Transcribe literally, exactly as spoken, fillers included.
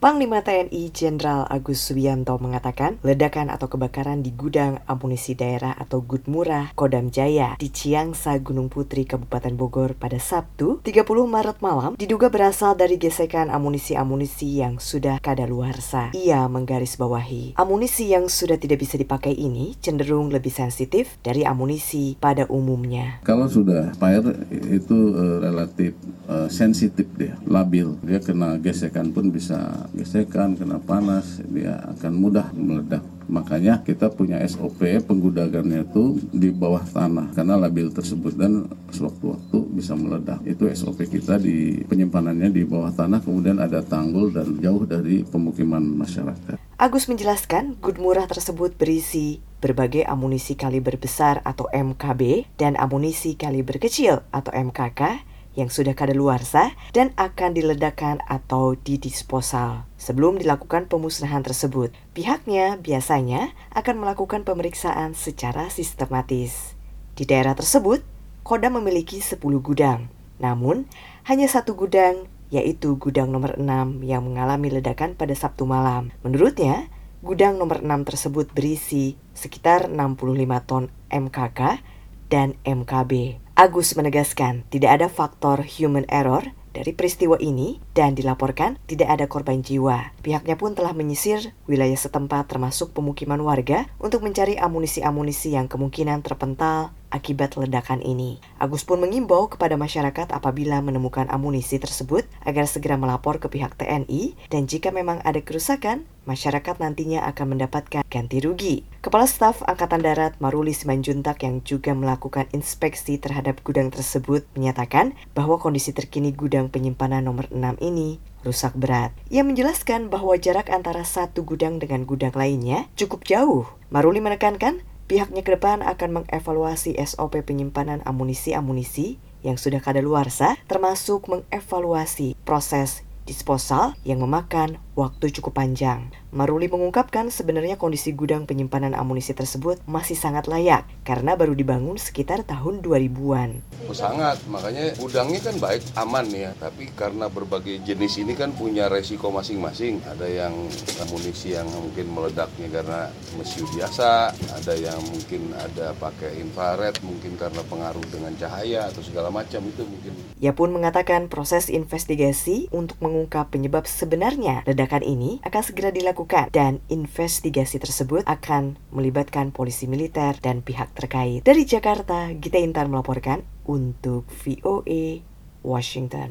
Panglima T N I Jenderal Agus Subianto mengatakan ledakan atau kebakaran di gudang amunisi daerah atau Gudmurah Kodam Jaya di Ciangsa Gunung Putri Kabupaten Bogor pada Sabtu tiga puluh Maret malam diduga berasal dari gesekan amunisi-amunisi yang sudah kadaluarsa. Ia menggarisbawahi amunisi yang sudah tidak bisa dipakai ini cenderung lebih sensitif dari amunisi pada umumnya. Kalau sudah fire itu uh, relatif uh, sensitif dia, labil, dia kena gesekan pun bisa gesekan, kena panas, dia akan mudah meledak. Makanya kita punya S O P penggudagannya itu di bawah tanah karena labil tersebut dan sewaktu-waktu bisa meledak. Itu S O P kita di penyimpanannya di bawah tanah, kemudian ada tanggul dan jauh dari pemukiman masyarakat. Agus menjelaskan Gudmurah tersebut berisi berbagai amunisi kaliber besar atau M K B dan amunisi kaliber kecil atau M K K yang sudah kadaluarsa dan akan diledakkan atau didisposal. Sebelum dilakukan pemusnahan tersebut, pihaknya biasanya akan melakukan pemeriksaan secara sistematis. Di daerah tersebut, Kodam memiliki sepuluh gudang. Namun, hanya satu gudang, yaitu gudang nomor enam yang mengalami ledakan pada Sabtu malam. Menurutnya, gudang nomor enam tersebut berisi sekitar enam puluh lima ton M K K dan M K B. Agus menegaskan tidak ada faktor human error dari peristiwa ini dan dilaporkan tidak ada korban jiwa. Pihaknya pun telah menyisir wilayah setempat termasuk pemukiman warga untuk mencari amunisi-amunisi yang kemungkinan terpental akibat ledakan ini. Agus pun mengimbau kepada masyarakat apabila menemukan amunisi tersebut agar segera melapor ke pihak T N I dan jika memang ada kerusakan, masyarakat nantinya akan mendapatkan ganti rugi. Kepala Staf Angkatan Darat Maruli Simanjuntak yang juga melakukan inspeksi terhadap gudang tersebut menyatakan bahwa kondisi terkini gudang penyimpanan nomor enam ini rusak berat. Ia menjelaskan bahwa jarak antara satu gudang dengan gudang lainnya cukup jauh. Maruli menekankan pihaknya ke depan akan mengevaluasi S O P penyimpanan amunisi-amunisi yang sudah kadaluarsa, termasuk mengevaluasi proses disposal yang memakan waktu cukup panjang. Maruli mengungkapkan sebenarnya kondisi gudang penyimpanan amunisi tersebut masih sangat layak karena baru dibangun sekitar tahun dua ribuan. Oh, sangat, makanya gudangnya kan baik, aman ya. Tapi karena berbagai jenis ini kan punya resiko masing-masing. Ada yang amunisi yang mungkin meledaknya karena mesiu biasa, ada yang mungkin ada pakai infrared, mungkin karena pengaruh dengan cahaya atau segala macam itu mungkin. Ia pun mengatakan proses investigasi untuk mengungkap penyebab sebenarnya ledakan ini akan segera dilakukan dan investigasi tersebut akan melibatkan polisi militer dan pihak terkait. Dari Jakarta, Gita Intan melaporkan untuk V O A Washington.